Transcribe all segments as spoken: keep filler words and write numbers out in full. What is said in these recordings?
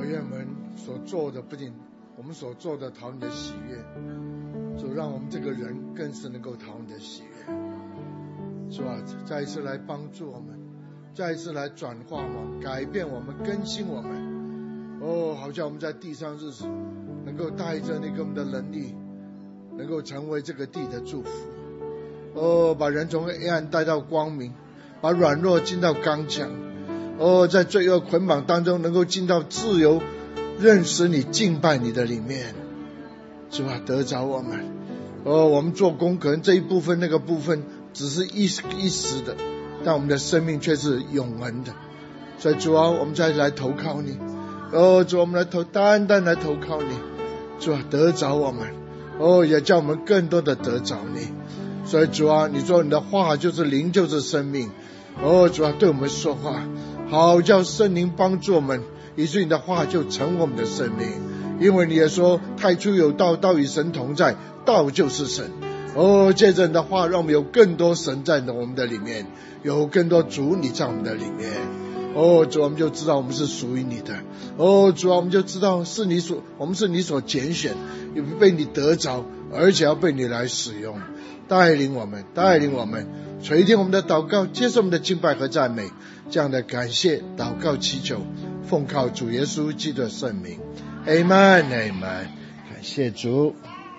愿我们所做的不仅我们所做的讨你的喜悦，主让我们这个人更是能够讨你的喜悦，是吧？再一次来帮助我们，再一次来转化我们，改变我们，更新我们。哦，好像我们在地上日子能够带着那个我们的能力，能够成为这个地的祝福。哦，把人从黑暗带到光明，把软弱进到刚强。哦，在罪恶捆绑当中能够进到自由，认识你，敬拜你的里面，是吧？得着我们。哦，我们做工可能这一部分那个部分只是一时一时的，但我们的生命却是永恒的。所以主啊，我们再来投靠你。哦，主，我们来投单单来投靠你，主啊，得着我们。哦，也叫我们更多的得着你。所以主啊，你说你的话就是灵，就是生命。哦，主啊，对我们说话，好叫圣灵帮助我们，以致你的话就成我们的生命。因为你也说太初有道，道与神同在，道就是神。哦，借着你的话，让我们有更多神在我们的里面，有更多主你在我们的里面。哦，主，我们就知道我们是属于你的。哦，主啊，我们就知道是你所，我们是你所拣选，也被你得着，而且要被你来使用，带领我们，带领我们，垂听我们的祷告，接受我们的敬拜和赞美。这样的感谢祷告祈求，奉靠主耶稣基督的圣名 Amen Amen。 感谢主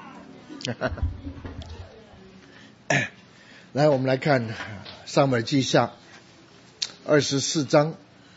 来，我们来看撒母耳记下二十四章。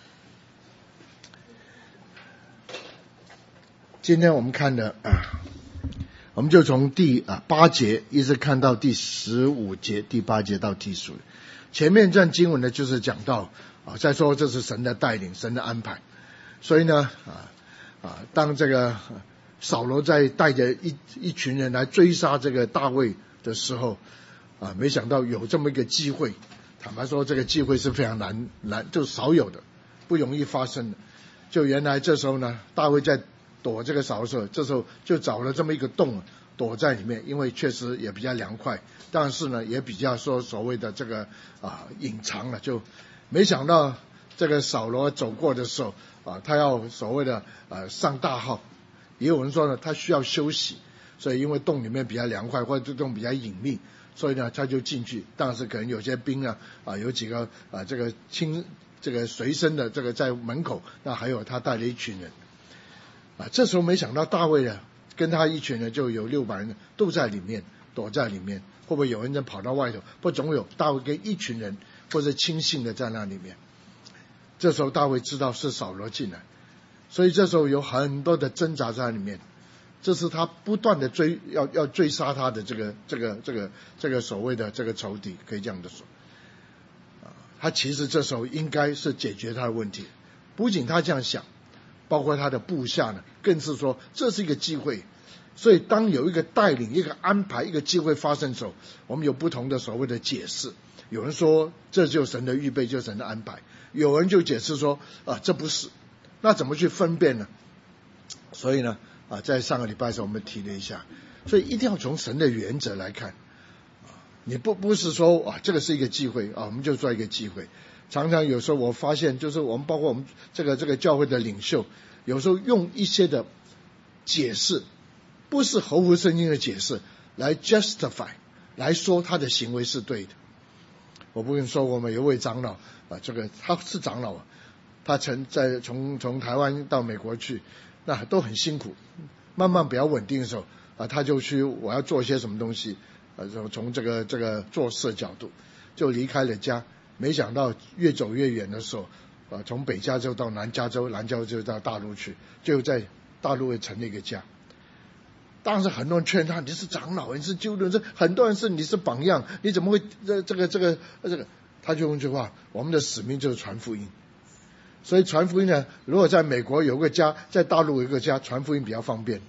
今天我们看的啊，我们就从第啊八节一直看到第十五节，第八节到第十五。前面这段经文呢，就是讲到啊，再说这是神的带领，神的安排。所以呢，啊啊，当这个扫罗在带着一一群人来追杀这个大卫的时候，啊，没想到有这么一个机会。坦白说，这个机会是非常难难，就少有的，不容易发生的。就原来这时候呢，大卫在躲这个扫罗的时候，这时候就找了这么一个洞躲在里面，因为确实也比较凉快，但是呢也比较说所谓的这个啊隐藏了。就没想到这个扫罗走过的时候啊，他要所谓的呃上大号，也有人说呢他需要休息，所以因为洞里面比较凉快，或者这洞比较隐秘，所以呢他就进去。但是可能有些兵啊啊有几个啊这个亲这个随身的这个在门口，那还有他带了一群人啊。这时候没想到大卫呢跟他一群人就有六百人都在里面躲在里面，会不会有人在跑到外头？不，总有大卫跟一群人或者亲信的在那里面。这时候大卫知道是扫罗进来，所以这时候有很多的挣扎在里面。这是他不断的追要要追杀他的这个这个这个这个所谓的这个仇敌，可以这样的说。他其实这时候应该是解决他的问题，不仅他这样想，包括他的部下呢，更是说这是一个机会。所以当有一个带领、一个安排、一个机会发生的时候，我们有不同的所谓的解释。有人说这就是神的预备，就是神的安排；有人就解释说啊，这不是。那怎么去分辨呢？所以呢啊，在上个礼拜的时候我们提了一下，所以一定要从神的原则来看。你不不是说啊，这个是一个机会啊，我们就做一个机会。常常有时候我发现，就是我们包括我们这个这个教会的领袖，有时候用一些的解释，不是合乎圣经的解释来 justify 来说他的行为是对的。我不跟你说，我们有位长老啊，这个他是长老啊，他曾在从从台湾到美国去，那都很辛苦，慢慢比较稳定的时候啊，他就去我要做些什么东西。呃，从这个这个做事的角度，就离开了家。没想到越走越远的时候，呃，从北加州到南加州，南加州到大陆去，就在大陆也成立一个家。当时很多人劝他，你是长老，你是救人，是很多人是你是榜样，你怎么会这这个这个这个？他就用一句话：我们的使命就是传福音。所以传福音呢，如果在美国有个家，在大陆有个家，传福音比较方便。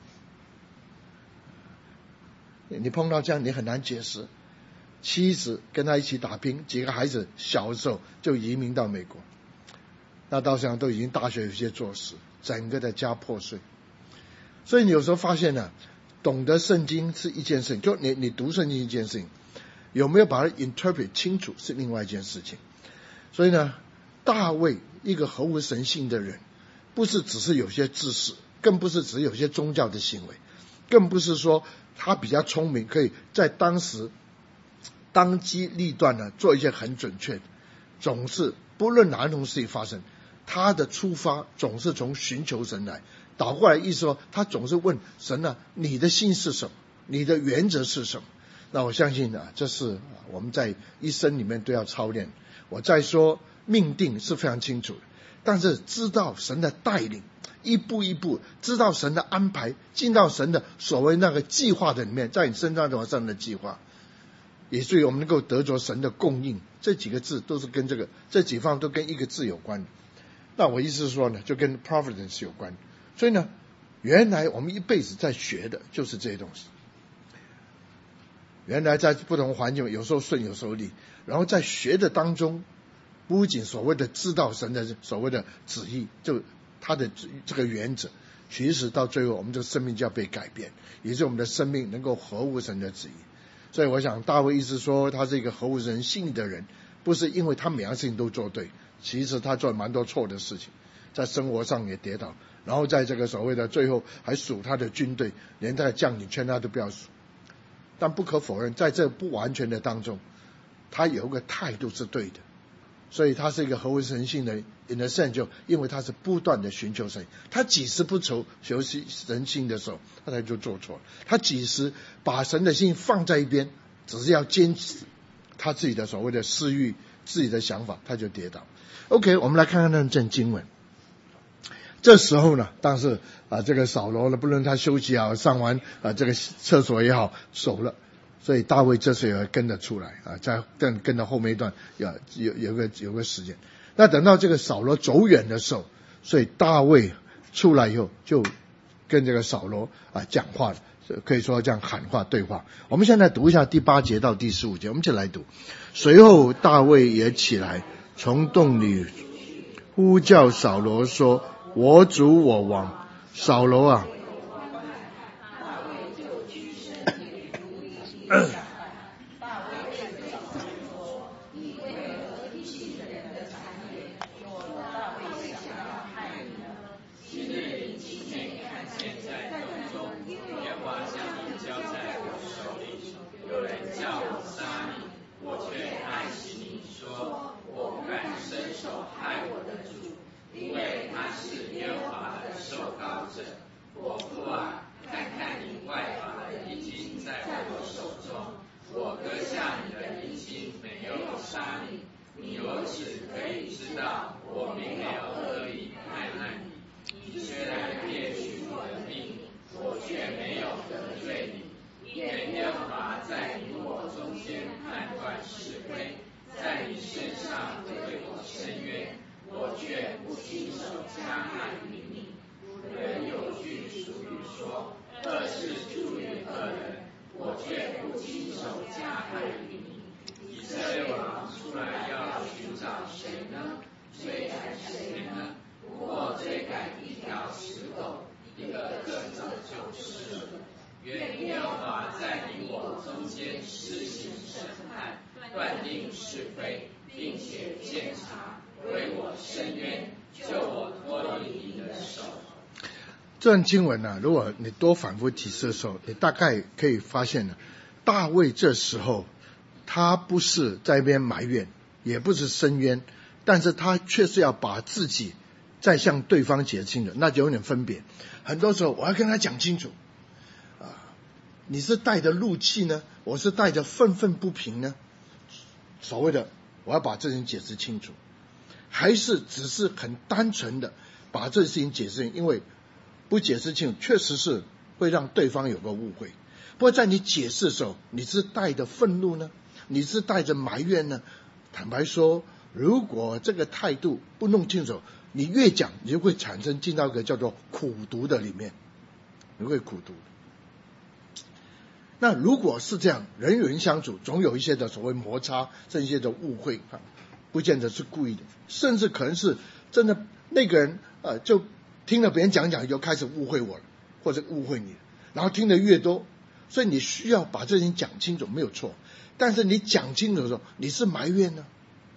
你碰到这样，你很难解释。妻子跟他一起打拼，几个孩子小的时候就移民到美国，那到现在都已经大学有些做事，整个的家破碎。所以你有时候发现呢、啊，懂得圣经是一件事情，就你你读圣经一件事情，有没有把它 interpret 清楚是另外一件事情。所以呢，大卫一个合乎神性的人， 不是只是有些知识，更不是只有些宗教的行为，更不是说他比较聪明，可以在当时当机立断呢做一些很准确的，总是不论哪种事情发生，他的出发总是从寻求神来。倒过来意思说，他总是问神啊，你的心是什么？你的原则是什么？那我相信啊，这是我们在一生里面都要操练。我再说命定是非常清楚的，但是知道神的带领，一步一步知道神的安排，进到神的所谓那个计划的里面，在你身上的上的计划，也所以我们能够得着神的供应，这几个字都是跟这个这几方都跟一个字有关。那我意思是说呢，就跟 providence 有关。所以呢，原来我们一辈子在学的就是这些东西。原来在不同环境有时候顺有时候逆，然后在学的当中，不仅所谓的知道神的所谓的旨意，就他的这个原则，其实到最后我们这个生命就要被改变，也是我们的生命能够合乎神的旨意。所以我想大卫意思说他是一个合乎人性的人，不是因为他每样事情都做对，其实他做了蛮多错的事情，在生活上也跌倒，然后在这个所谓的最后还数他的军队，连他的将领劝他都不要数。但不可否认，在这不完全的当中，他有一个态度是对的，所以他是一个合乎人性的 in a sense， 就因为他是不断的寻求神，他几时不求求神心的时候，他才就做错了。他几时把神的心放在一边，只是要坚持他自己的所谓的私欲、自己的想法，他就跌倒。OK， 我们来看看那段经文。这时候呢，但是啊，这个扫罗呢，不论他休息啊，上完啊这个厕所也好，走了，所以大卫这时候也跟着出来啊，在跟跟到后面一段有有有个有个时间。那等到这个扫罗走远的时候，所以大卫出来以后就跟这个扫罗啊讲话了，可以说这样喊话对话。我们现在读一下第八节到第十五节，我们一起来读。随后大卫也起来，从洞里呼叫扫罗说：“我主我王。”扫罗啊，这段经文呢，如果你多反复提示的时候，你大概可以发现呢，大卫这时候他不是在一边埋怨，也不是申冤，但是他却是要把自己再向对方解释清楚，那就有点分别。很多时候我要跟他讲清楚啊，你是带着怒气呢，我是带着愤愤不平呢，所谓的我要把这件事解释清楚，还是只是很单纯的把这件事情解释，因为不解释清楚确实是会让对方有个误会。不过在你解释的时候，你是带着愤怒呢，你是带着埋怨呢？坦白说，如果这个态度不弄清楚，你越讲你就会产生进到一个叫做苦毒的里面，你会苦毒。那如果是这样，人与人相处总有一些的所谓摩擦，甚至一些的误会，不见得是故意的，甚至可能是真的那个人呃就听了别人讲讲就开始误会我了，或者误会你，然后听得越多，所以你需要把这件事讲清楚，没有错。但是你讲清楚的时候，你是埋怨呢，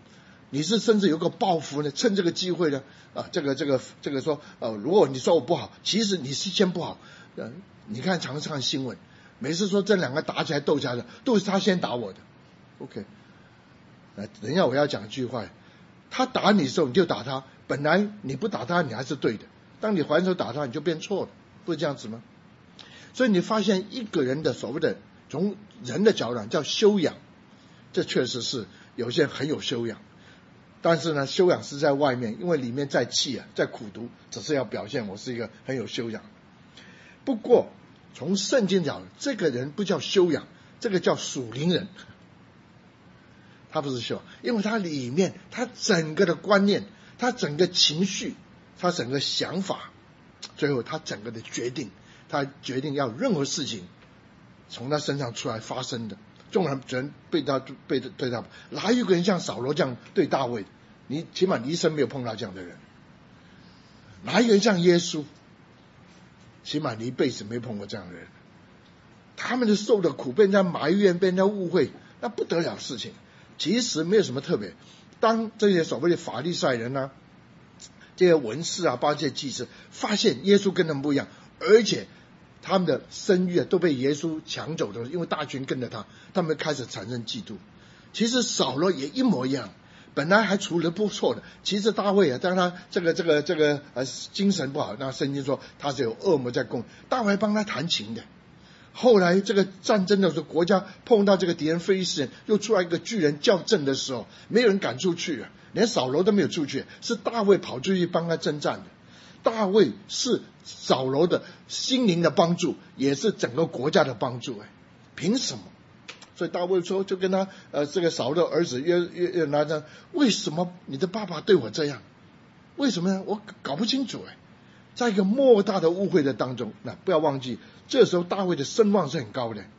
你是甚至有个抱负呢，趁这个机会呢，啊，这个这个这个说，呃，如果你说我不好，其实你是先不好。呃，你看常常看新闻，每次说这两个打起来斗起来的，都是他先打我的。OK， 呃，等一下我要讲一句话，他打你的时候你就打他，本来你不打他你还是对的，当你还手打他你就变错了，不是这样子吗？所以你发现一个人的所谓的从人的角度叫修养，这确实是有些人很有修养，但是呢，修养是在外面，因为里面在气啊，在苦读，只是要表现我是一个很有修养。不过从圣经讲，这个人不叫修养，这个叫属灵人。他不是修养，因为他里面他整个的观念，他整个情绪，他整个想法，最后他整个的决定，他决定要任何事情从他身上出来发生的，纵然人被他被对他，哪有个人像扫罗这样对大卫？你起码你一生没有碰到这样的人。哪有人像耶稣？起码你一辈子没碰过这样的人。他们的受的苦，被人家埋怨，被人家误会，那不得了的事情。其实没有什么特别。当这些所谓的法利赛人啊，这些文士啊，包括这些祭司，发现耶稣跟他们不一样，而且他们的声誉都被耶稣抢走的，因为大群跟着他，他们开始产生嫉妒。其实扫罗也一模一样，本来还处得不错的，其实大卫啊，当他这个这个这个呃精神不好，那圣经说他是有恶魔在攻，大卫帮他弹琴的。后来这个战争的时候，国家碰到这个敌人非利士人，又出来一个巨人叫阵的时候，没有人敢出去啊，连扫罗都没有出去，是大卫跑出去帮他征战的。大卫是扫罗的心灵的帮助，也是整个国家的帮助。哎，凭什么？所以大卫说，就跟他呃这个扫罗的儿子约约约拿单，为什么你的爸爸对我这样？为什么呢？我搞不清楚。哎，在一个莫大的误会的当中，那不要忘记，这时候大卫的声望是很高的，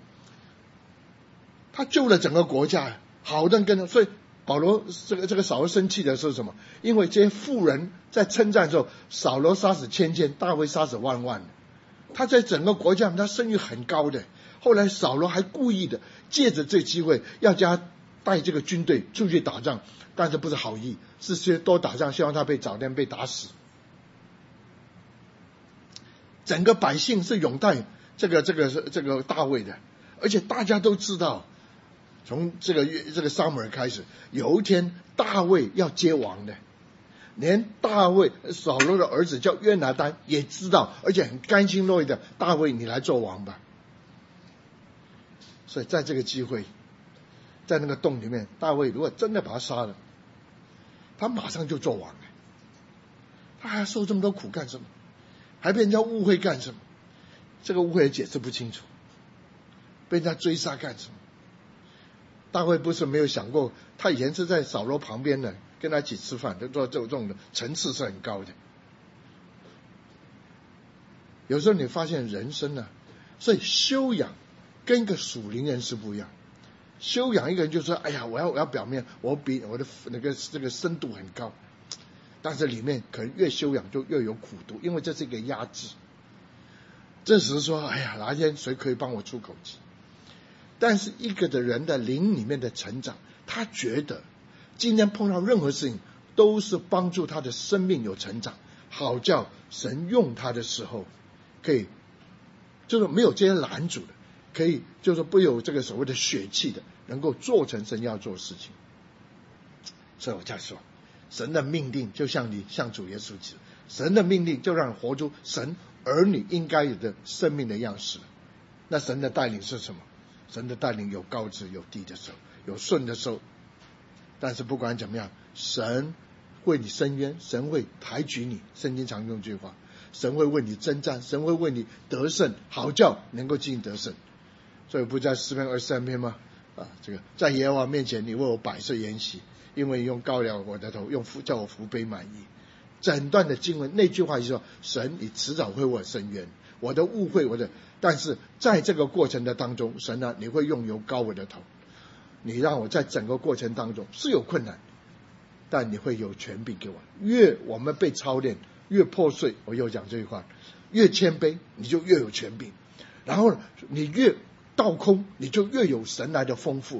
他救了整个国家，好的跟着。所以保罗这个这个扫罗生气的是什么？因为这些妇人在称赞的时候，扫罗杀死千千，大卫杀死万万，他在整个国家他声誉很高的。后来扫罗还故意的借着这机会要叫他带这个军队出去打仗，但是不是好意，是些多打仗，希望他被早点被打死。整个百姓是拥戴这个这个这个大卫的，而且大家都知道，从这个这个撒母耳开始，有一天大卫要接王的，连大卫扫罗的儿子叫约拿单也知道，而且很甘心乐意的，大卫你来做王吧。所以在这个机会，在那个洞里面，大卫如果真的把他杀了，他马上就做王了，他还要受这么多苦干什么？还被人家误会干什么？这个误会也解释不清楚，被人家追杀干什么？大卫不是没有想过，他以前是在扫罗旁边的，跟他一起吃饭，就做这种的层次是很高的。有时候你发现人生呢，所以修养跟一个属灵人是不一样。修养一个人就说，哎呀，我要我要表面我比我的那个这个深度很高，但是里面可能越修养就越有苦毒，因为这是一个压制。这时说，哎呀，哪一天谁可以帮我出口气？但是一个的人的灵里面的成长，他觉得今天碰到任何事情都是帮助他的生命有成长，好叫神用他的时候可以就是没有这些拦阻的，可以就是不有这个所谓的血气的，能够做成神要做的事情。所以我再说，神的命令就像你向主耶稣基督，神的命令就让你活出神儿女应该有的生命的样式。那神的带领是什么？神的带领有高直有低的时候，有顺的时候，但是不管怎么样，神为你伸冤，神会抬举你。圣经常用这句话，神会为你征战，神会为你得胜，好叫能够进得胜。所以不在诗篇二十三篇吗？啊，这个在耶和华面前，你为我摆设筵席，因为用膏了我的头，用福叫我福杯满溢。整段的经文那句话就是说，神你迟早会为我伸冤，我的误会我的，但是在这个过程的当中，神啊，你会用油膏我的头，你让我在整个过程当中是有困难，但你会有权柄给我。越我们被操练越破碎，我又讲这句话，越谦卑你就越有权柄，然后你越倒空，你就越有神来的丰富。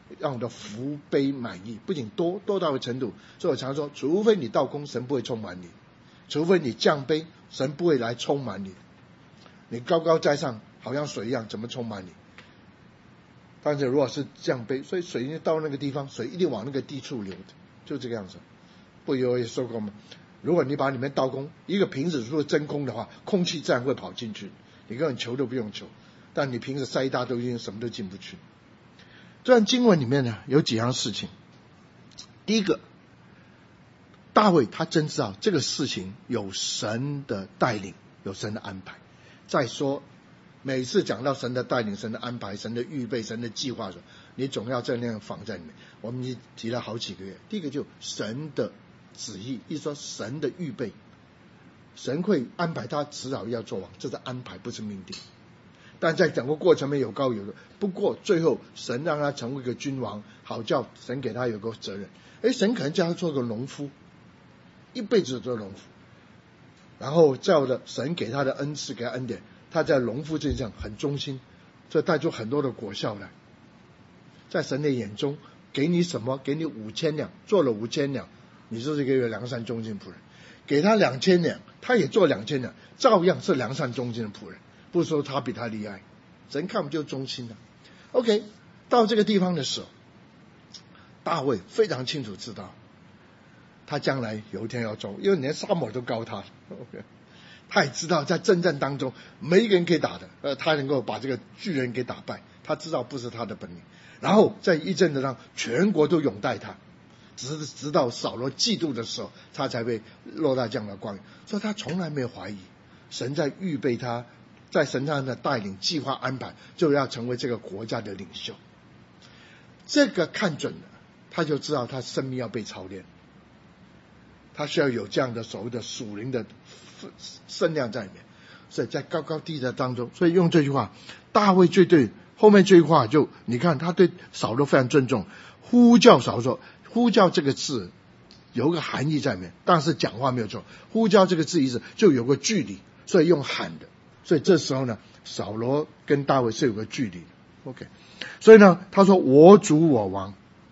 让我的福杯满溢，不仅多多到一个程度，所以我常说，除非你倒空，神不会充满你；除非你降杯，神不会来充满你。你高高在上，好像水一样，怎么充满你？但是如果是降杯，所以水一到那个地方，水一定往那个低处流的，就这个样子。不有也说过吗？如果你把里面倒空，一个瓶子如果真空的话，空气自然会跑进去，你根本求都不用求。但你瓶子塞一大堆，什么都进不去。这段经文里面呢，有几样事情。第一个，大卫他真知道这个事情有神的带领，有神的安排。再说，每次讲到神的带领、神的安排、神的预备、神的计划的时候，你总要这样放在里面。我们已经提了好几个月。第一个就神的旨意，意思说神的预备，神会安排他迟早要做王，这是安排，不是命定。但在整个过程里有高有低，不过最后神让他成为一个君王，好叫神给他有个责任。诶，神可能叫他做个农夫，一辈子做农夫，然后照着神给他的恩赐给他恩典，他在农夫这上很忠心，这带出很多的果效来。在神的眼中，给你什么？给你五千两，做了五千两，你就是一个良善忠心仆人。给他两千两，他也做两千两，照样是良善忠心的仆人。不是说他比他厉害，神看不就忠心了。OK， 到这个地方的时候，大卫非常清楚知道，他将来有一天要做，因为连撒母耳都高他。OK， 他也知道在征战当中没一个人可以打的，呃，他能够把这个巨人给打败，他知道不是他的本领。然后在一阵子上，全国都拥戴他，直直到扫罗嫉妒的时候，他才会落到这样的光景。所以他从来没有怀疑神在预备他。在神上的带领、计划、安排，就要成为这个国家的领袖。这个看准了，他就知道他生命要被操练，他需要有这样的所谓的属灵的声量在里面。所以在高高低低的当中，所以用这句话，大卫最对后面这句话就，你看他对扫罗非常尊重，呼叫扫罗，呼叫这个字有个含义在里面，但是讲话没有错，呼叫这个字意思就有个距离，所以用喊的。所以这时候呢，扫罗跟大卫是有个距离的 OK， 所以呢他说我主我王。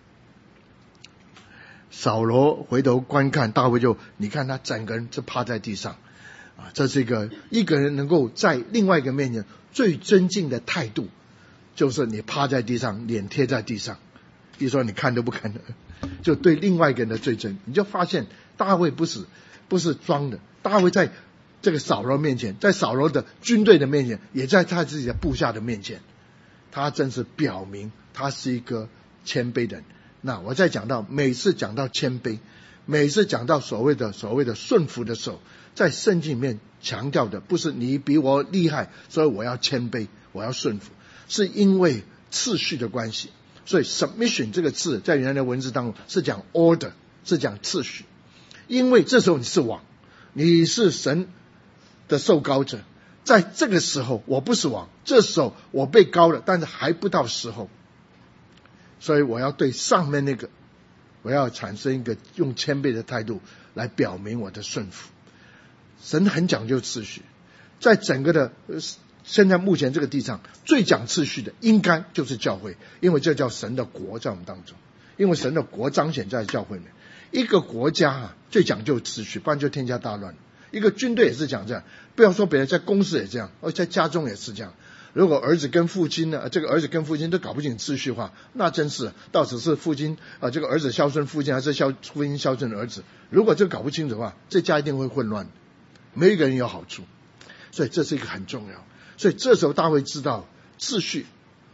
扫罗回头观看大卫，就你看他整个人是趴在地上啊，这是一个一个人能够在另外一个面前最尊敬的态度，就是你趴在地上，脸贴在地上，一说你看都不看的，就对另外一个人的最尊。你就发现大卫不是不是装的，大卫在这个扫罗面前，在扫罗的军队的面前，也在他自己的部下的面前，他真是表明他是一个谦卑的人。那我再讲到，每次讲到谦卑，每次讲到所谓的所谓的顺服的时候，在圣经里面强调的不是你比我厉害，所以我要谦卑，我要顺服，是因为次序的关系。所以 submission 这个字在原来的文字当中是讲 order， 是讲次序。因为这时候你是王，你是神的受膏者，在这个时候我不是王，这时候我被膏了，但是还不到时候，所以我要对上面那个，我要产生一个用谦卑的态度来表明我的顺服。神很讲究次序，在整个的现在目前这个地上最讲次序的应该就是教会，因为这叫神的国在我们当中，因为神的国彰显在教会里面。一个国家啊最讲究次序，不然就天下大乱。一个军队也是讲这样，不要说别人，在公司也这样，而在家中也是这样。如果儿子跟父亲呢，这个儿子跟父亲都搞不清次序化，那真是到底是父亲啊、呃，这个儿子孝顺父亲，还是孝父亲孝顺儿子？如果这个搞不清楚的话，这家一定会混乱，没有一个人有好处。所以这是一个很重要。所以这时候大卫知道次序，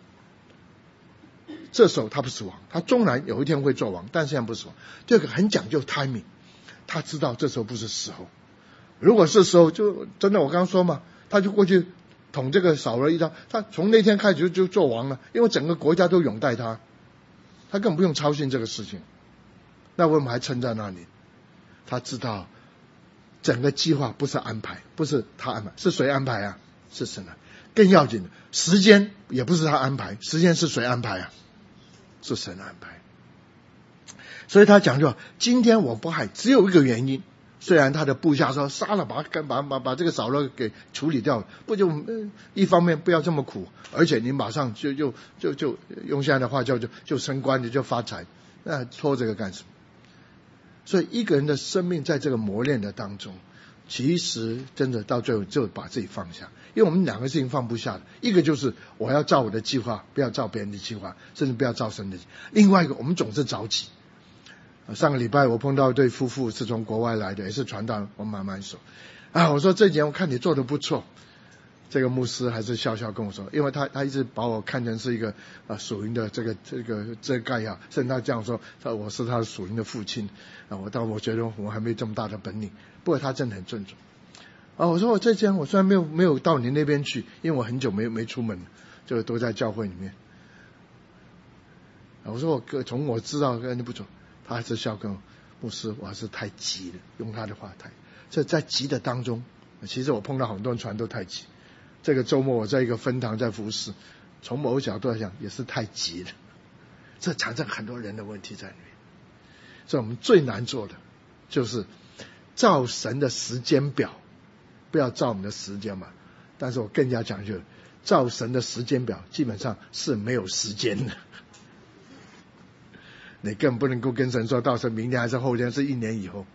这时候他不是王，他终然有一天会做王，但现在不是王。这个很讲究 timing， 他知道这时候不是时候。如果是时候，就真的我刚刚说嘛，他就过去捅这个扫罗一刀，他从那天开始就就做王了，因为整个国家都拥戴他，他根本不用操心这个事情。那为什么还撑在那里？他知道整个计划不是安排，不是他安排，是谁安排啊？是神啊。更要紧的，时间也不是他安排，时间是谁安排啊？是神安排。所以他讲究，今天我不害，只有一个原因， 虽然他的部下说杀了，把把把把这个扫罗给处理掉，不就、呃、一方面不要这么苦，而且你马上就就就就用现在的话叫就就升官，你就发财，那拖这个干什么？所以一个人的生命在这个磨练的当中，其实真的到最后就把自己放下，因为我们两个事情放不下的，一个就是我要照我的计划，不要照别人的计划，甚至不要照神的计划；另外一个我们总是着急。上个礼拜我碰到一对夫妇是从国外来的，也是传道，我慢慢说啊，我说这年我看你做得不错。这个牧师还是笑笑跟我说，因为他他一直把我看成是一个啊属灵的这个这个遮盖啊，甚至他这样说，他我是他属灵的父亲啊，我但我觉得我还没这么大的本领，不过他真的很尊重啊。我说我这样，我虽然没有没有到你那边去，因为我很久没没出门，就都在教会里面。啊、我说我从我知道跟你不走，他还是笑跟我牧师，我还是太急了，用他的话太，这在急的当中，其实我碰到很多人传都太急。这个周末我在一个分堂在服侍，从某个角度来讲也是太急了，这常常很多人的问题在里面。所以我们最难做的就是照神的时间表，不要照我们的时间嘛。但是我更加讲究，照神的时间表基本上是没有时间的。你更不能够跟神说到时明天还是后天，是一年以后。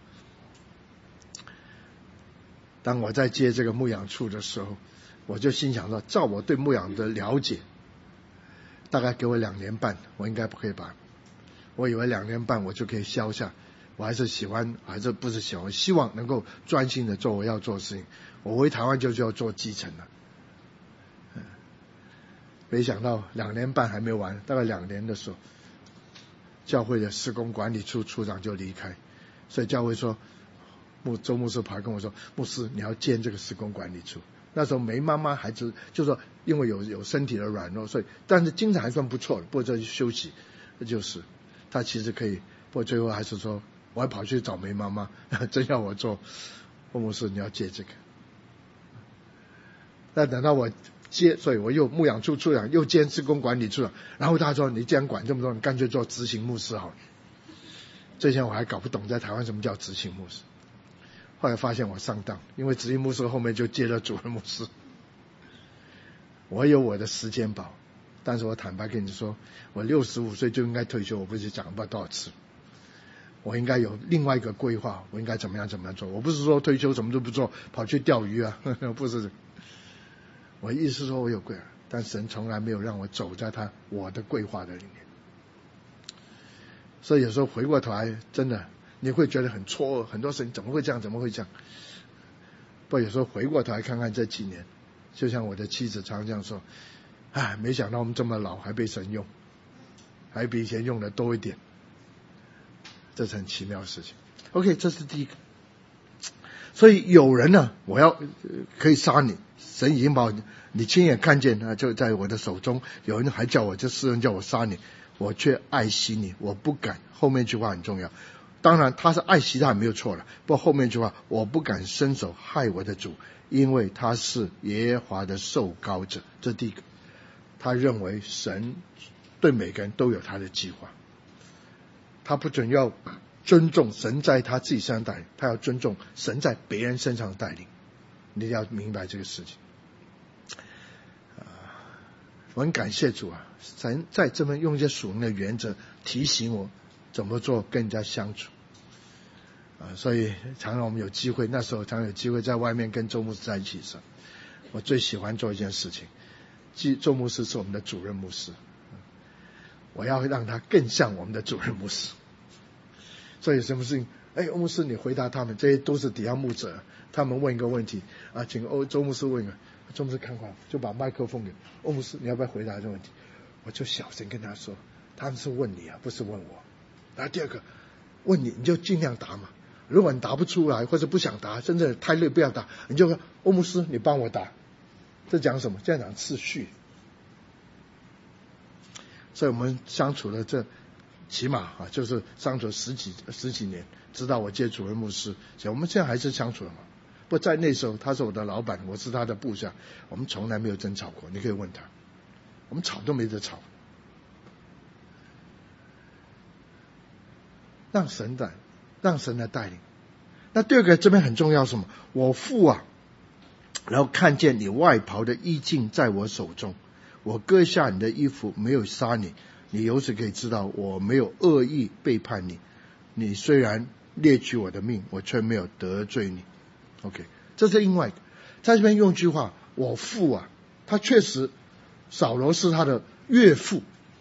当我在接这个牧养处的时候，我就心想说，照我对牧养的了解，大概给我两年半，我应该不可以把。我以为两年半我就可以消下，我还是喜欢，还是不是喜欢，希望能够专心的做我要做的事情。我回台湾就就要做基层了，嗯，没想到两年半还没完，大概两年的时候，教会的施工管理处处长就离开，所以教会说，牧周牧师跑来跟我说，牧师你要兼这个施工管理处。那时候梅妈妈还是就说因为有有身体的软弱，所以但是精神还算不错的，不过这休息，就是他其实可以，不过最后还是说我还跑去找梅妈妈，真要我做，牧师你要接这个。那等到我接，所以我又牧养处处长，又兼施工管理处长，然后他说你既然管这么多，你干脆做执行牧师好了。之前我还搞不懂在台湾什么叫执行牧师。后来发现我上当，因为执行牧师后面就接了主任牧师。我有我的时间表，但是我坦白跟你说，我六十五岁就应该退休，我不是讲不知道多少次。我应该有另外一个规划，我应该怎么样怎么样做。我不是说退休什么都不做，跑去钓鱼啊，呵呵不是。我意思是说我有规划，但神从来没有让我走在他我的规划的里面。所以有时候回过头来，真的。你会觉得很错愕，很多事情怎么会这样，怎么会这样？不过有时候回过头来看看这几年，就像我的妻子常这样说，哎，没想到我们这么老还被神用，还比以前用的多一点，这是很奇妙的事情。OK， 这是第一个。所以有人呢，我要可以杀你，神已经把你亲眼看见啊，就在我的手中。有人还叫我，这世人叫我杀你，我却爱惜你，我不敢。后面一句话很重要。当然他是爱惜他也没有错了，不过后面一句话，我不敢伸手害我的主，因为他是耶和华的受膏者。这第一个，他认为神对每个人都有他的计划，他不准要尊重神在他自己身上带领，他要尊重神在别人身上的带领。你要明白这个事情。我很感谢主啊，神在这边用一些属灵的原则提醒我怎么做跟人家相处啊，所以常常我们有机会，那时候常常有机会在外面跟周牧师在一起的时候，我最喜欢做一件事情，周牧师是我们的主任牧师，我要让他更像我们的主任牧师。所以什么事情，哎，欧牧师你回答他们，这些都是底下牧者，他们问一个问题啊，请欧周牧师问一个，周牧师看过就把麦克风给欧牧师，你要不要回答这个问题？我就小声跟他说，他们是问你啊，不是问我。然后第二个问你，你就尽量答嘛。如果你答不出来，或者不想答，甚至太累不要答，你就说欧牧师你帮我答。这讲什么？这样讲次序。所以我们相处了这起码啊，就是相处十几十几年，直到我接主任牧师，我们现在还是相处了嘛。不在那时候，他是我的老板，我是他的部下，我们从来没有争吵过。你可以问他，我们吵都没得吵。让神带，让神来带领。 那第二个这边很重要什么？我父啊，然后看见你外袍的衣襟在我手中，我割下你的衣服，没有杀你，你由此可以知道我没有恶意背叛你。你虽然猎取我的命，我却没有得罪你。 OK， 这是另外一个。在这边用一句话，我父啊，他确实扫罗是他的岳父，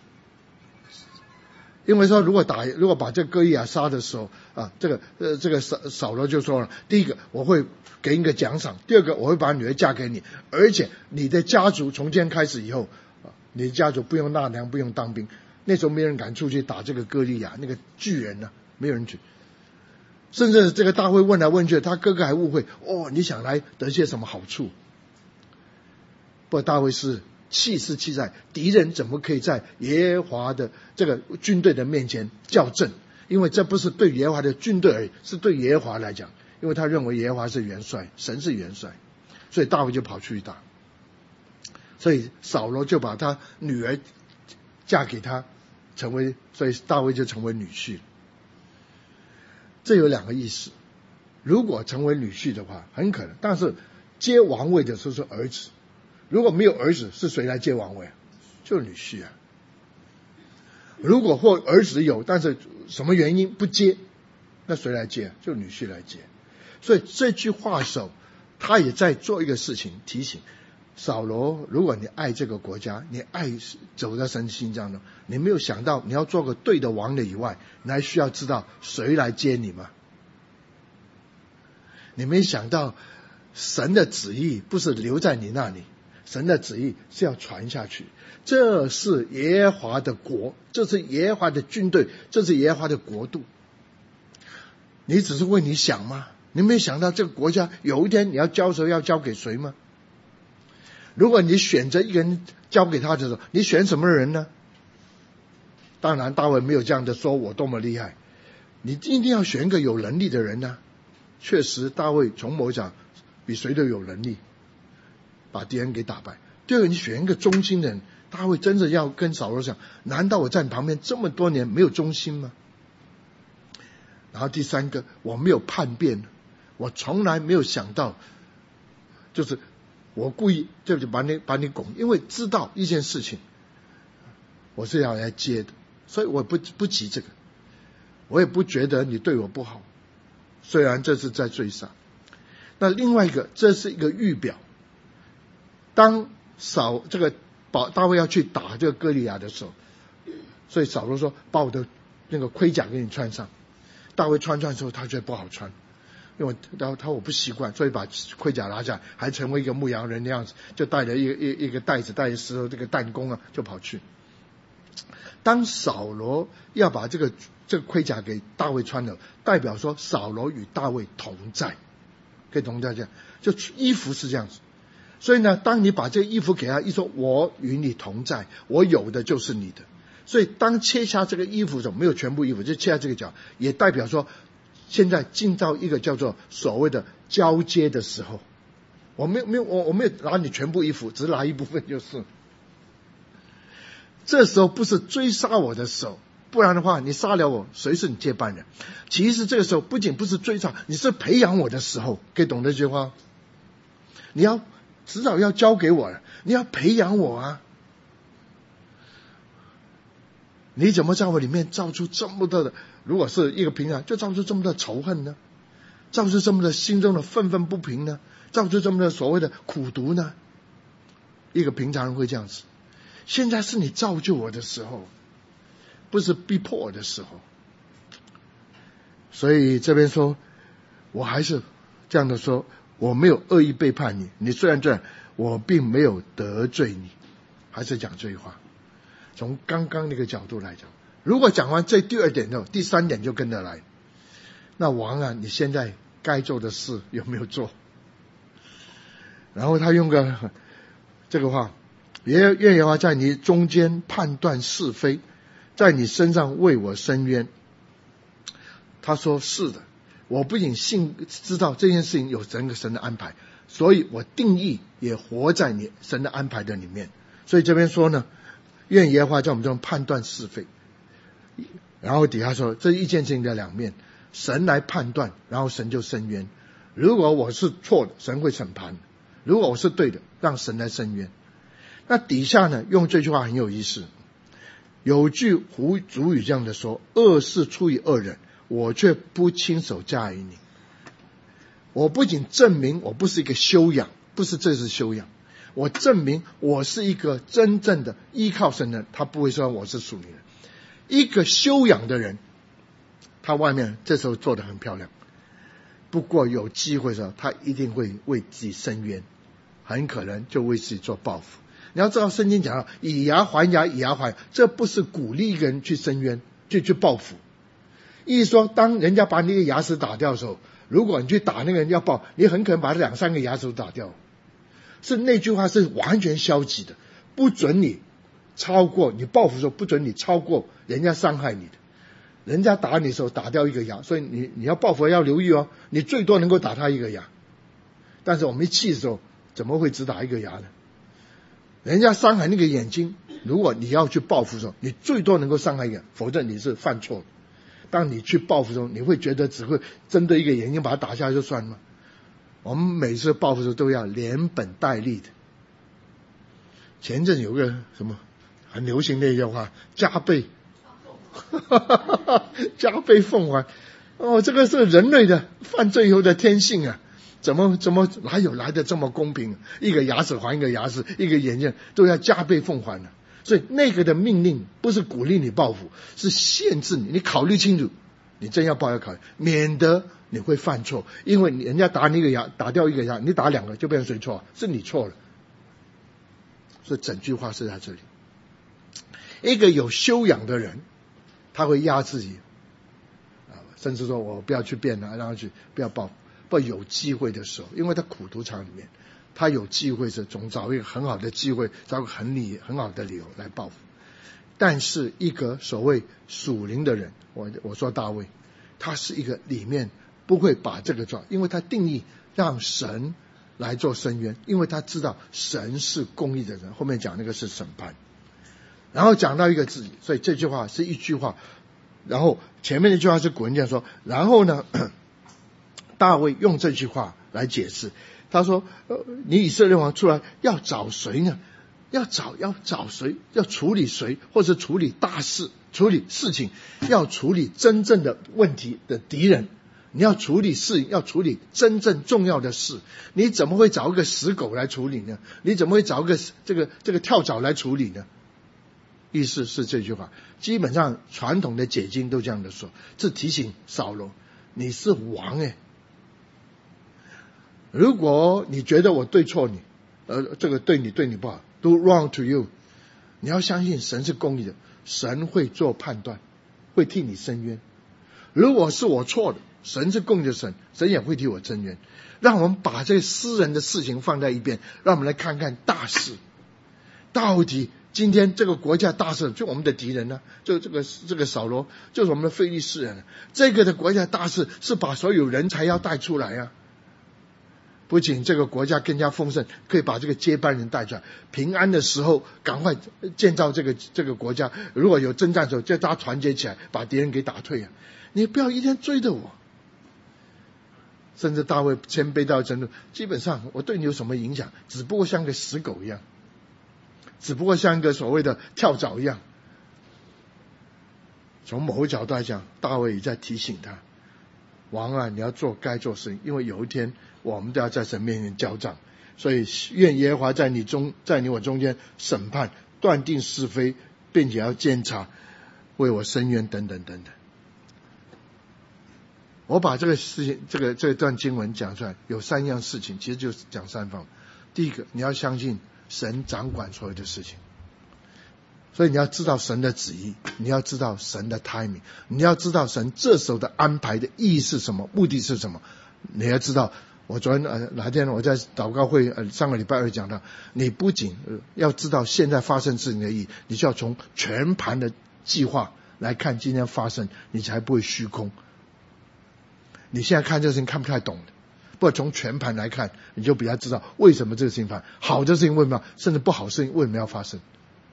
因为说如果打如果把这个歌利亚杀的时候啊，这个呃这个扫扫罗就说了，第一个我会给你个奖赏，第二个我会把女儿嫁给你，而且你的家族从今天开始以后啊，你的家族不用纳粮，不用当兵。那时候没人敢出去打这个歌利亚那个巨人呢、啊，没有人去。甚至这个大卫问来问去，他哥哥还误会，哦，你想来得些什么好处？不过大卫是气是气在敌人怎么可以在耶和华的这个军队的面前校正？因为这不是对耶和华的军队而已，是对耶和华来讲，因为他认为耶和华是元帅，神是元帅，所以大卫就跑去打。所以扫罗就把他女儿嫁给他，成为，所以大卫就成为女婿。这有两个意思，如果成为女婿的话很可能，但是接王位的时候是儿子，如果没有儿子是谁来接王位？就是女婿啊。如果或儿子有，但是什么原因不接，那谁来接？就女婿来接。所以这句话手他也在做一个事情，提醒扫罗，如果你爱这个国家，你爱走在神心上的，你没有想到你要做个对的王的以外，你还需要知道谁来接你吗？你没想到神的旨意不是留在你那里，神的旨意是要传下去。这是耶和华的国，这是耶和华的军队，这是耶和华的国度。你只是为你想吗？你没有想到这个国家有一天你要交手要交给谁吗？如果你选择一个人交给他的时候，你选什么人呢？当然大卫没有这样的说我多么厉害，你一定要选一个有能力的人呢、啊。确实大卫从某讲比谁都有能力把敌人给打败。第二个，你选一个忠心的人，大卫真的要跟扫罗讲，难道我在你旁边这么多年没有忠心吗？然后第三个，我没有叛变，我从来没有想到就是我故意就把你把你拱，因为知道一件事情我是要来接的，所以我不不急这个，我也不觉得你对我不好，虽然这是在罪上。那另外一个，这是一个预表，当扫这个保大卫要去打这个歌利亚的时候，所以扫罗说把我的那个盔甲给你穿上。大卫穿上之后他觉得不好穿，因为然后他我不习惯，所以把盔甲拿下来，还成为一个牧羊人的样子，就带着一个一一个袋子，带着石头这个弹弓啊，就跑去。当扫罗要把这个这个盔甲给大卫穿了，代表说扫罗与大卫同在，可以同在这样，就衣服是这样子。所以呢，当你把这个衣服给他，一说我与你同在，我有的就是你的。所以当切下这个衣服的时候，没有全部衣服，就切下这个角，也代表说现在进到一个叫做所谓的交接的时候，我没有没有我我没有拿你全部衣服，只拿一部分就是。这时候不是追杀我的时候，不然的话你杀了我，谁是你接班人？其实这个时候不仅不是追杀，你是培养我的时候，可以懂这句话？你要迟早要交给我了，你要培养我啊！你怎么在我里面造出这么多的，如果是一个平常就造出这么多仇恨呢？造出这么多心中的愤愤不平呢？造出这么多所谓的苦毒呢？一个平常人会这样子。现在是你造就我的时候，不是逼迫我的时候。所以这边说，我还是这样的说，我没有恶意背叛你，你虽然这样，我并没有得罪你，还是讲这句话。从刚刚那个角度来讲，如果讲完这第二点之后，第三点就跟着来。那王啊，你现在该做的事有没有做？然后他用个这个话，愿耶和华在你中间判断是非，在你身上为我伸冤。他说是的，我不仅信知道这件事情有整个神的安排，所以我定义也活在你神的安排的里面。所以这边说呢，愿耶和华在我们中判断是非。然后底下说，这一件事情的两面， 神来判断，然后神就伸冤。如果我是错的，神会审判；如果我是对的，让神来伸冤。那底下呢，用这句话很有意思，有句胡主语这样的说：恶事出于恶人，我却不亲手加于你。我不仅证明我不是一个修养，不是这是修养，我证明我是一个真正的依靠神的人。他不会说我是属灵人。一个修养的人，他外面这时候做得很漂亮，不过有机会的时候，他一定会为自己伸冤，很可能就为自己做报复。你要知道圣经讲到以牙还牙，以牙还牙，这不是鼓励一个人去伸冤，就去报复。意思说，当人家把你的牙齿打掉的时候，如果你去打那个人要报，你很可能把两三个牙齿都打掉。是那句话是完全消极的，不准你超过，你报复的时候不准你超过人家伤害你的。人家打你的时候打掉一个牙，所以你你要报复要留意哦，你最多能够打他一个牙。但是我们一气的时候，怎么会只打一个牙呢？人家伤害那个眼睛，如果你要去报复的时候，你最多能够伤害一个，否则你是犯错的。当你去报复的时候，你会觉得只会针对一个眼睛把它打下来就算了吗？我们每次报复的时候都要连本带利的。前阵有个什么很流行的一句话，加倍加倍奉还。哦，这个是人类的犯罪以后的天性啊，怎么怎么哪有来的这么公平？一个牙齿还一个牙齿，一个眼睛都要加倍奉还的。所以那个的命令不是鼓励你报复，是限制你，你考虑清楚，你真要报要考虑，免得你会犯错。因为人家打你一个牙，打掉一个牙，你打两个就变成谁错？是你错了。所以整句话是在这里。一个有修养的人，他会压自己，甚至说我不要去辩了，让他去不要报复。不有机会的时候，因为他苦毒场里面，他有机会是总找一个很好的机会，找个很理很好的理由来报复。但是一个所谓属灵的人，我我说大卫，他是一个里面不会把这个做，因为他定义让神来做伸冤，因为他知道神是公义的人。后面讲那个是审判，然后讲到一个字，所以这句话是一句话，然后前面那句话是古人讲说，然后呢，大卫用这句话来解释，他说：呃，你以色列王出来要找谁呢？要找要找谁？要处理谁？或者处理大事、处理事情，要处理真正的问题的敌人。你要处理事，要处理真正重要的事，你怎么会找一个死狗来处理呢？你怎么会找一个这个这个跳蚤来处理呢？意思是这句话，基本上传统的解经都这样的说，是提醒扫罗，你是王诶。如果你觉得我对错你，呃，这个对你对你不好 ，do wrong to you， 你要相信神是公义的，神会做判断，会替你伸冤。如果是我错的，神是公义的神，神也会替我伸冤。让我们把这个私人的事情放在一边，让我们来看看大事。到底今天这个国家大事，就我们的敌人呢、啊？就这个这个扫罗，就是我们的非利士人、啊。这个的国家大事是把所有人才要带出来啊。不仅这个国家更加丰盛，可以把这个接班人带出来。平安的时候，赶快建造这个这个国家。如果有征战的时候，就大家团结起来，把敌人给打退啊！你不要一天追着我。甚至大卫谦卑到程度，基本上我对你有什么影响？只不过像个死狗一样，只不过像一个所谓的跳蚤一样。从某个角度来讲，大卫也在提醒他：王啊，你要做该做事情，因为有一天我们都要在神面前交账。所以愿耶和华在你中，在你我中间审判，断定是非，并且要监察，为我伸冤，等等等等。我把这个事情，这个这段经文讲出来，有三样事情，其实就是讲三方。第一个，你要相信神掌管所有的事情，所以你要知道神的旨意，你要知道神的 timing， 你要知道神这时候的安排的意义是什么，目的是什么。你要知道，我昨天呃哪天我在祷告会呃上个礼拜二讲到，你不仅、呃、要知道现在发生事情的意义，你就要从全盘的计划来看今天发生，你才不会虚空。你现在看这个事情看不太懂的，不过从全盘来看，你就比较知道为什么这个事情发生，好的事情为什么要，甚至不好的事情为什么要发生。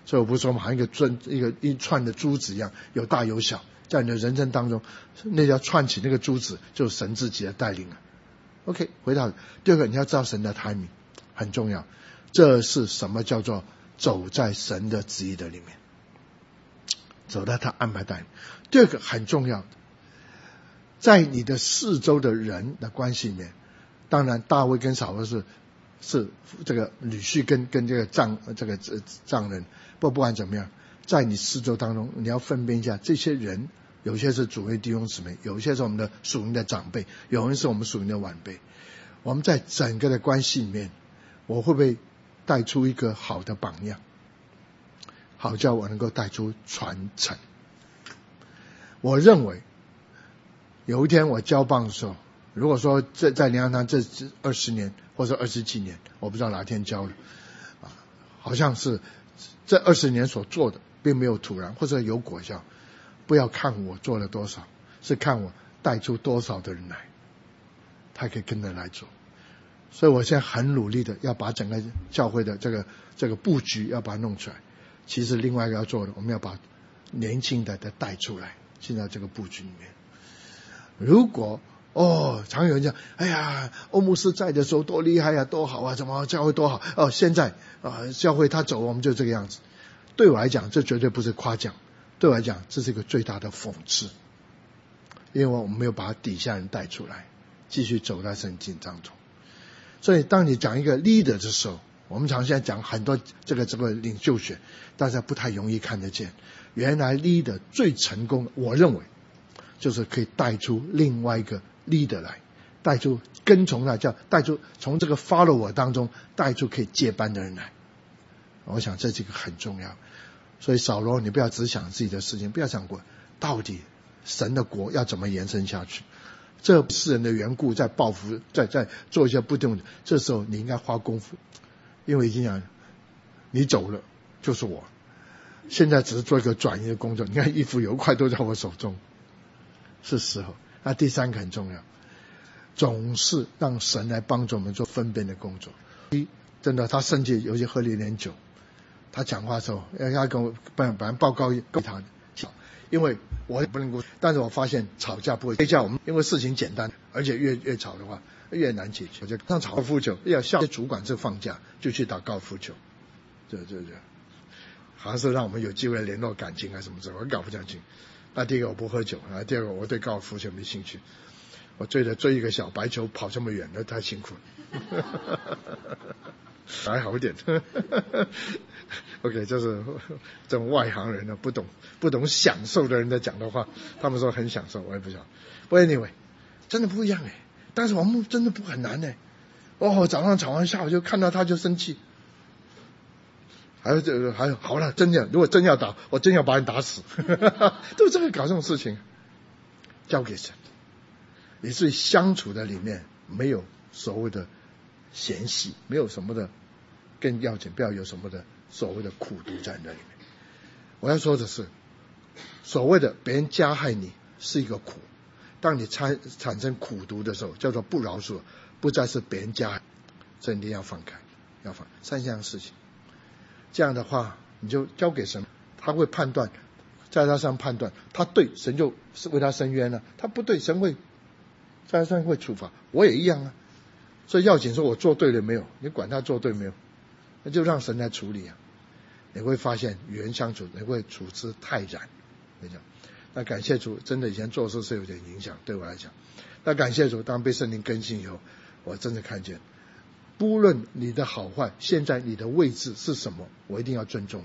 所以我不是说嘛，好像一个钻一个一串的珠子一样，有大有小，在你的人生当中，那要串起那个珠子，就是神自己的带领了。OK， 回到第二个，你要知道神的 timing 很重要。这是什么叫做走在神的旨意的里面，走在他安排带领。第二个很重要，在你的四周的人的关系里面，当然大卫跟扫罗是是这个女婿跟跟这个丈这个丈人，不不管怎么样，在你四周当中，你要分辨一下这些人，有些是主内弟兄姊妹，有些是我们的属灵的长辈，有人是我们属灵的晚辈。我们在整个的关系里面，我会不会带出一个好的榜样，好叫我能够带出传承？我认为有一天我交棒的时候，如果说在在灵粮堂这二十年或者二十几年，我不知道哪天交了啊，好像是这二十年所做的并没有突然或者有果效，不要看我做了多少，是看我带出多少的人来，他可以跟着来做。所以我现在很努力的要把整个教会的这个这个布局要把它弄出来。其实另外一个要做的，我们要把年轻的的带出来进到这个布局里面。如果哦，常有人讲，哎呀，欧牧师在的时候多厉害啊，多好啊，怎么教会多好哦，现在啊、呃、教会他走我们就这个样子。对我来讲，这绝对不是夸奖，对我来讲这是一个最大的讽刺，因为我们没有把底下人带出来，继续走在圣经当中。所以当你讲一个 leader 的时候，我们常现在讲很多这个这个领袖学，大家不太容易看得见。原来 leader 最成功的，我认为就是可以带出另外一个 leader 来，带出跟从他，叫带出从这个 follower 当中带出可以接班的人来。我想这这个很重要。所以扫罗，你不要只想自己的事情，不要想过到底神的国要怎么延伸下去。这世人的缘故，在报复，在在做一些不动的，这时候你应该花功夫，因为已经讲你走了就是我，现在只是做一个转移的工作。你看衣服有一块都在我手中，是时候。那第三个很重要，总是让神来帮助我们做分辨的工作。一真的，他甚至有些喝了一点酒，他讲话的时候，要跟我本本来报告给他，因为我也不能够，但是我发现吵架不会吵架，我们因为事情简单，而且越越吵的话越难解决。我就上高尔夫球，要下主管是放假就去打高尔夫球，这这这，好像是让我们有机会联络感情啊什么之类，我搞不讲清。那第一个我不喝酒啊，第二个我对高尔夫球没兴趣，我追着追一个小白球跑这么远，那太辛苦了。还好一点。OK， 就是这种外行人呢，不懂不懂享受的人在讲的话，他们说很享受，我也不晓得。不 anyway， 真的不一样哎。但是我们真的不很难哎。哦，早上吵完下午就看到他就生气，还有这还有好了，真的，如果真要打，我真要把你打死。都这个搞这种事情，交给神。以至于相处的里面没有所谓的嫌隙，没有什么的，更要紧不要有什么的所谓的苦毒在那里面。我要说的是，所谓的别人加害你是一个苦，当你产产生苦毒的时候，叫做不饶恕，不再是别人加害，这一定要放开，要放三项事情。这样的话，你就交给神，他会判断，在他上判断，他对，神就是为他伸冤了；他不对，神会在他上会处罚。我也一样啊。所以要紧说我做对了没有，你管他做对没有，那就让神来处理啊。你会发现与人相处，你会处之泰然。你讲，那感谢主，真的以前做事是有点影响，对我来讲。那感谢主，当被圣灵更新以后，我真的看见，不论你的好坏，现在你的位置是什么，我一定要尊重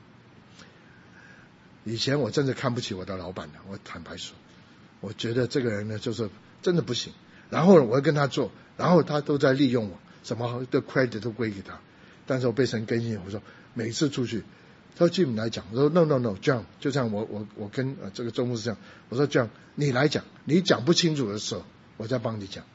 你。以前我真的看不起我的老板的，我坦白说，我觉得这个人呢，就是真的不行。然后我会跟他做，然后他都在利用我，什么的 credit 都归给他。但是我被神更新，我说每次出去，他说 Jim 来讲，我说 no no no， 这样就像我我我跟呃这个周牧师这样，我说这样你来讲，你讲不清楚的时候，我再帮你讲。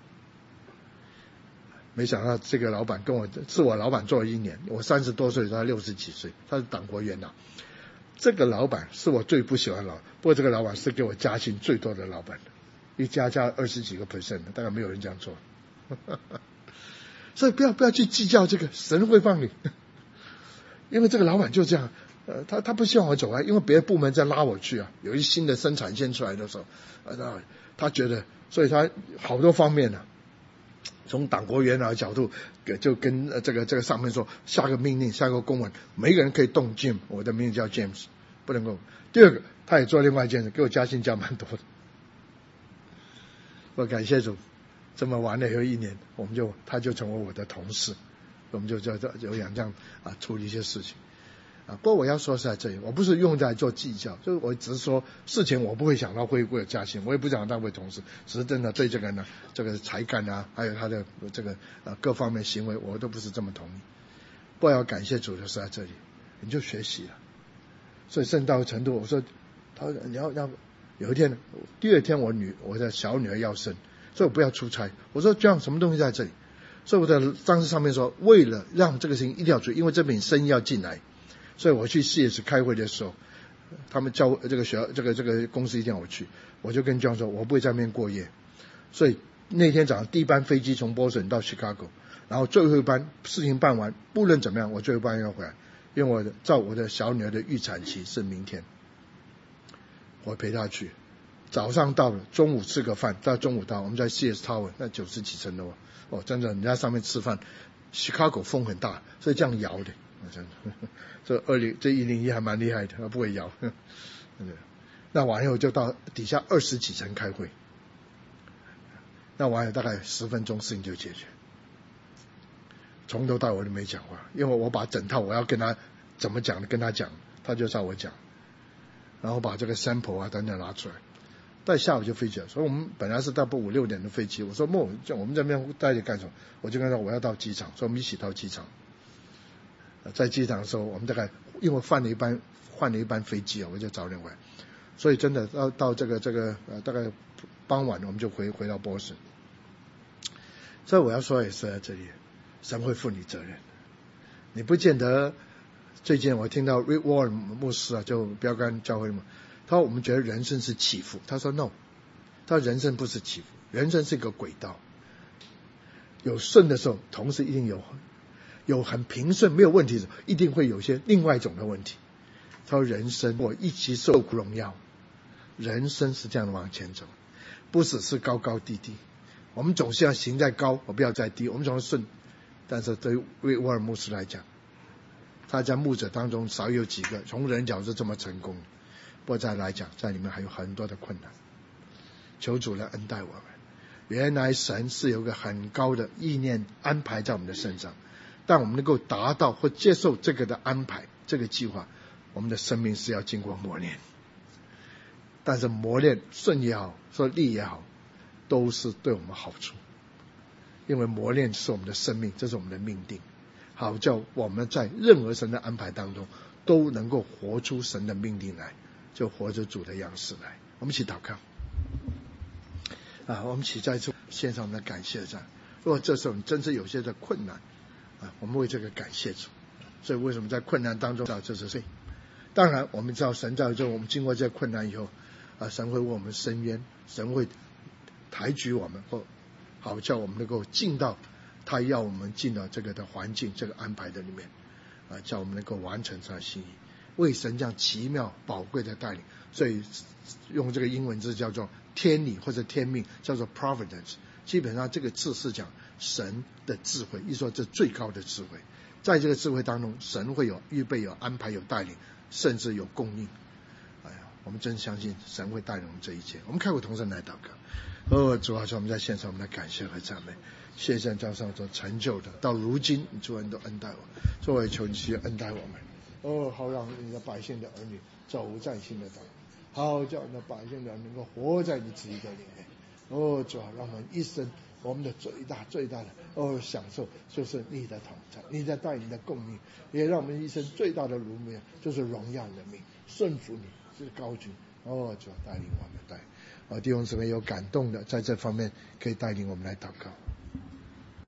没想到这个老板跟我是我老板做了一年，我三十多岁，他六十几岁，他是党国元老。这个老板是我最不喜欢的老板，不过这个老板是给我加薪最多的老板的。一加加二十几个 percent， 大概没有人这样做。所以不要不要去计较这个，神会帮你。 因为这个老板就这样，呃，他他不希望我走啊，因为别的部门在拉我去啊，有一新的生产线出来的时候，呃，他觉得，所以他好多方面呢、啊。从党国元老的角度，就跟这个这个上面说，下个命令，下个公文，每个人可以动 Jim， 我的名字叫 James， 不能够。第二个，他也做另外一件事，给我加薪加蛮多的。我感谢主，这么完了以后一年，我们就他就成为我的同事，我们就就就有样这样啊处理一些事情。啊，不过我要说是在这里，我不是用在做计较，就是我只是说事情我不会想到会会有加薪，我也不想当为同事，只是真的对这个呢，这个才干啊，还有他的这个呃各方面行为，我都不是这么同意。不过要感谢主的是在这里，你就学习了，所以甚到程度，我说他你要要有一天，第二天我女我的小女儿要生，所以我不要出差，我说这样什么东西在这里，所以我在当时上面说，为了让这个事情一定要注意，因为这笔生意要进来。所以我去 C S 开会的时候，他们叫这个学校这个这个公司一定要我去，我就跟 John 说，我不会在那边过夜。所以那天早上第一班飞机从波士顿到 Chicago， 然后最后一班事情办完，不论怎么样，我最后一班要回来，因为我的照我的小女儿的预产期是明天，我陪她去。早上到了，中午吃个饭，到中午到我们在 C S Tower， 那九十几层楼，哦，真的，人家上面吃饭 ，Chicago 风很大，所以这样摇的。真的，这二零这一零一还蛮厉害的，不会摇。那完以后就到底下二十几层开会，那完了大概十分钟事情就解决，从头到尾都没讲话，因为我把整套我要跟他怎么讲的跟他讲，他就照我讲，然后把这个 sample 啊等等拿出来。到下午就飞机了，所以我们本来是大概五六点的飞机，我说莫，我们这边待着干什么？我就跟他说我要到机场，所以我们一起到机场。在机场的时候，我们大概因为换了一班换了一班飞机啊，我就早点回来，所以真的到到这个这个呃大概傍晚我们就回回到波士。所以我要说也是在这里，神会负你责任。你不见得最近我听到 Rick Warren 牧师啊，就标杆教会嘛，他说我们觉得人生是起伏，他说 no， 他说人生不是起伏，人生是一个轨道，有顺的时候，同时一定有。有很平顺没有问题的时候，一定会有些另外一种的问题。他说人生我一起受苦荣耀，人生是这样的往前走，不只是高高低低，我们总是要行在高，我不要在低，我们总是顺。但是对于沃尔牧师来讲，他在牧者当中少有几个从人角是这么成功的，不过再来讲在里面还有很多的困难，求主来恩待我们。原来神是有个很高的意念安排在我们的身上，但我们能够达到或接受这个的安排，这个计划，我们的生命是要经过磨练。但是磨练顺也好，说利也好，都是对我们好处，因为磨练是我们的生命，这是我们的命定，好叫我们在任何神的安排当中都能够活出神的命令来，就活出主的样式来。我们一起祷告啊，我们一起在这献上我们的感谢赞。如果这时候你真是有些的困难啊，我们为这个感谢主。所以为什么在困难当中找这是谁？当然我们知道神在这，我们经过这困难以后啊，神会为我们伸冤，神会抬举我们，或好叫我们能够进到他要我们进到这个的环境，这个安排的里面啊，叫我们能够完成他的心意，为神这样奇妙宝贵的带领。所以用这个英文字叫做天理或者天命，叫做 providence。基本上这个字是讲神的智慧，一说这最高的智慧，在这个智慧当中，神会有预备、有安排、有带领，甚至有供应。哎呀，我们真相信神会带领我们这一切。我们开口同声来祷告。哦，主啊，我们在献上我们的感谢和赞美，谢谢教上所成就的，到如今主恩都恩待我，作为求你去恩待我们。哦，好让你的百姓的儿女走在新的道路，好叫你的百姓的能够活在你旨意的里面。哦，主啊，让我们一生我们的最大最大的哦享受就是你的同在，你的带领的供应，也让我们一生最大的荣耀就是荣耀人民，顺服你是高举。哦，主啊，带领我们带哦弟兄姊妹有感动的，在这方面可以带领我们来祷告。